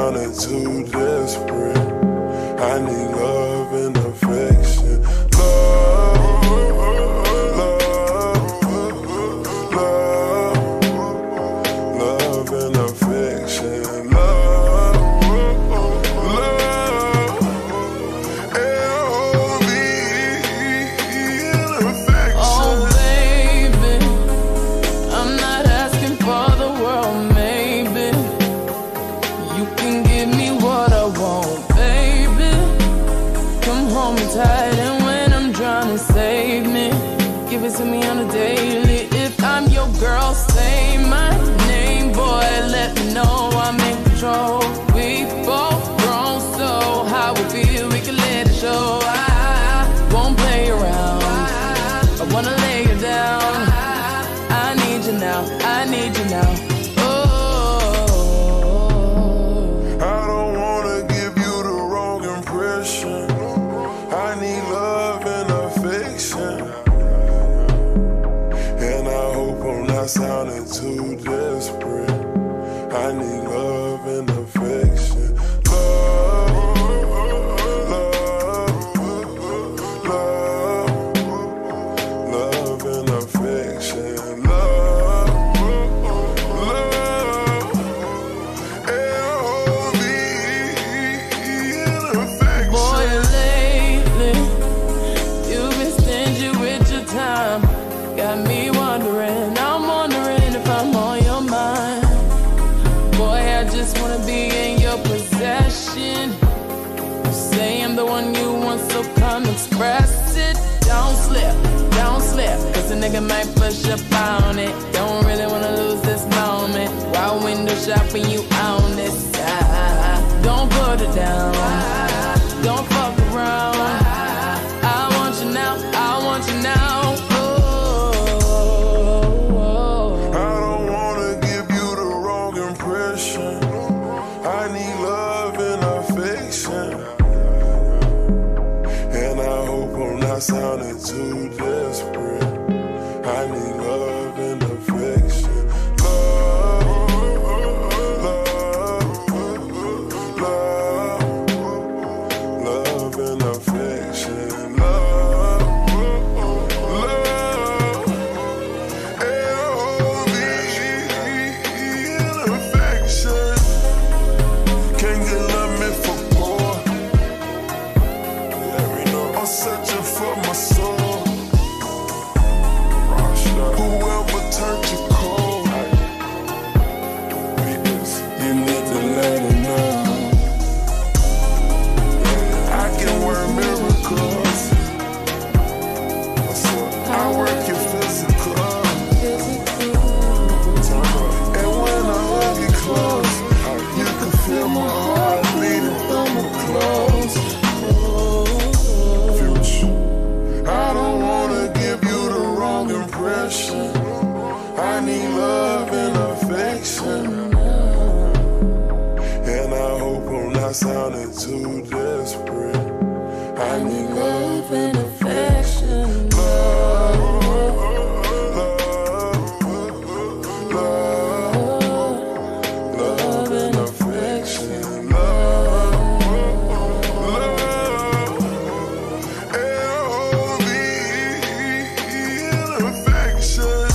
sounding too desperate. I need love and affection. Love, love, love, love and affection. Love, love, L-O-V and affection. Oh baby, I'm not asking for the world, maybe. You can give me what I want, baby. Come home tight, and when I'm drowning, save me. Give it to me on a daily. If I'm your girl, say my name, boy. Let me know I'm in control. We both grown, so how we feel, we can let it show. I won't play around. I wanna lay you down. I need you now. I need you now. I don't wanna give you the wrong impression. I need love and affection. And I hope I'm not sounding too desperate. I need love and affection. Love, love, love, love and affection. Love, love, L-O-V and affection. Boy, lately, you've been stingy with your time. Got me wondering, I'm wondering if I'm on your mind. Boy, I just wanna be in your possession. You say I'm the one you want, so come express it. Don't slip, cause a nigga might push up on it. Don't really wanna lose this moment. While window shopping, you own this side. Don't put it down, don't fuck around. I want you now, I want you now. I don't wanna give you the wrong impression. I need love and affection. And I hope I'm not sounding too desperate. I need love and affection. Love, love, love, love and affection. Love, love, L-O-V and affection. Can't get love me for poor. Let me know. I'm searching for my soul. Whoever turned you cold, you need to let it know. I can work miracles. I work your physical. And when I hug you close, you can feel my heart beating through my clothes. I don't wanna give you the wrong impression. I need love and affection. And I hope I'm not sounding too desperate. I need love and affection. Love, love, love, love and affection. Love, love, L-O-V and affection.